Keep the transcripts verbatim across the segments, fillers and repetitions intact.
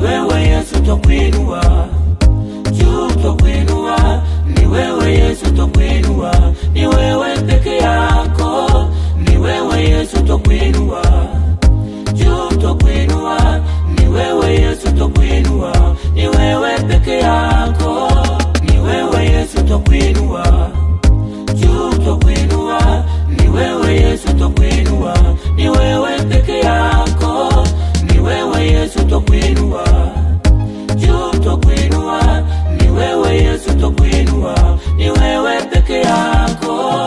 wewe Yesu twakuinua. Juu twakuinua, ni wewe Yesu twakuinua. Ni wewe peke yako, ni wewe Yesu twakuinua. Juu twakuinua, ni wewe Yesu twakuinua. Ni wewe peke yako, ni wewe Yesu twakuinua. Juu twakuinua, ni wewe Yesu twakuinua. Ni wewe peke yako, ni wewe Yesu twakuinua. Juu twakuinua, ni wewe Yesu twakuinua. Ni wewe peke yako.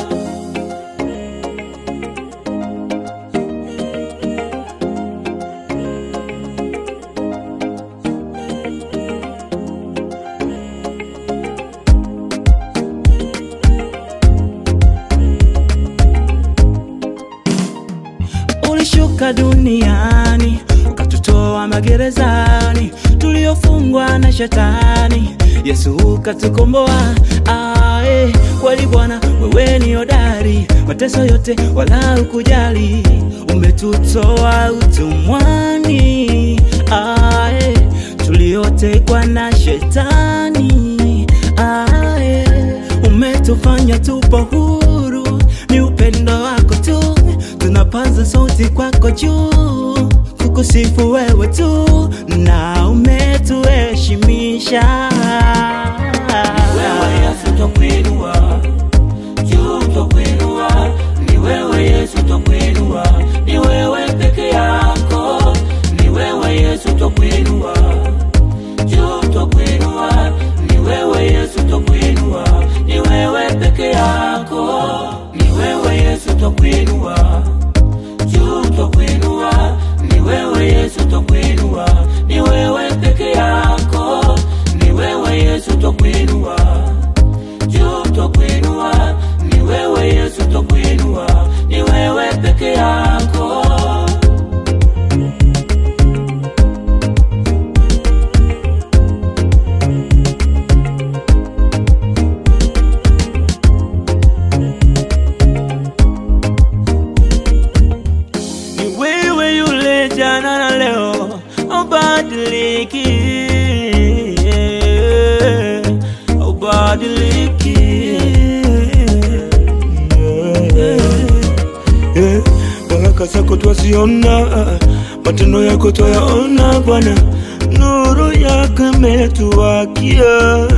Ulishuka duniani, ukatutoa magerezani tuliofungwa na shetani. Yesu ukatukomboa. Ae, kweli Bwana wewe ni hodari, mateso yote wala ukujali. Umetutoa utumwani, ae, tuliotekwa na shetani. Ae, umetufanya tupo huru, ni upendo wako tu. Tunapaza sauti kwako juu, kukusifu wewe tu, na umetuheshimisha. Wewe Yesu twakuinua. Juu twakuinua, ni wewe Yesu twakuinua. Ni wewe peke yako, ni wewe Yesu twakuinua. Juu twakuinua, ni wewe Yesu twakuinua. Ni wewe peke yako, ni wewe Yesu twakuinua. Juu twakuinua, ni wewe Yesu twakuinua. Ni wewe peke yako, ni wewe Yesu twakuinua. Juu twakuinua, ni wewe Yesu twakuinua. Ni wewe peke yako. Jana na leo ubadiliki, ubadiliki. Baraka zako twasiona, matendo yako twayaona Bwana. Nuru yako imetuwakia,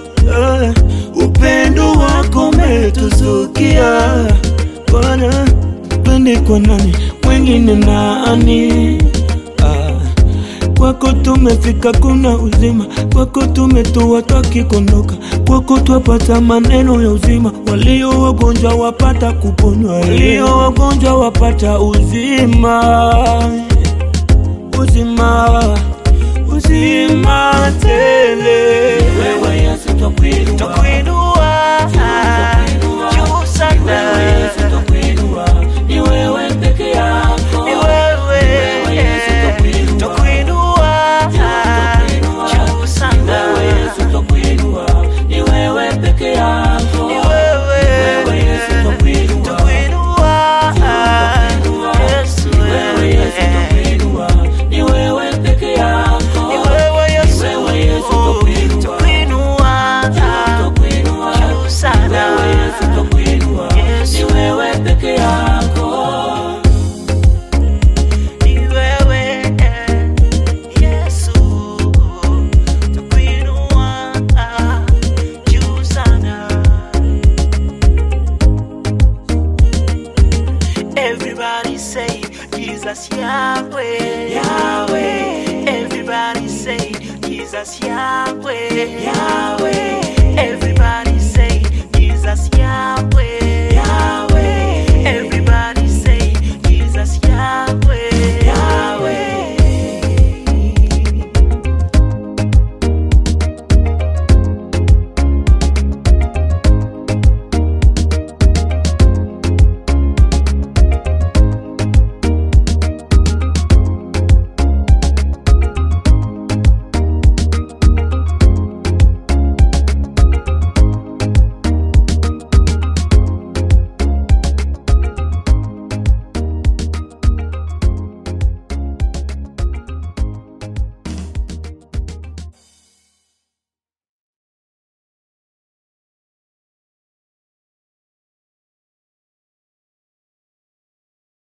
upendo wako umetuzukia Bwana. Twende kwa nani mwingine nani? Ah, kwako tumefika kuna uzima, kwako tumetua tukikondoka, kwako twapata maneno ya uzima. Walio wagonjwa wapata kuponywa, walio wagonjwa wapata uzima. Uzima, uzima tele. Wewe Yesu twakuinua, twakuinua, juu sana. Wewe Yesu twakuinua, ni wewe peke yako, ni wewe Yesu twakuinua, twakuinua, juu sana. Wewe Yesu twakuinua, ni wewe peke yako, ni wewe Yesu twakuinua, twakuinua, Yesu. Wewe Yesu twakuinua, ni wewe peke yako, ni wewe Yesu, wewe Yesu twakuinua, twakuinua, juu sana. Wewe Yesu twakuinua, ni wewe peke yako. Everybody say Jesus Yahweh, Yahweh. Everybody say Jesus Yahweh, Yahweh. Everybody